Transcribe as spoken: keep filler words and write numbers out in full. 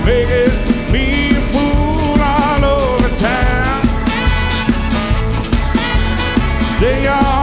making me a fool all over town. They are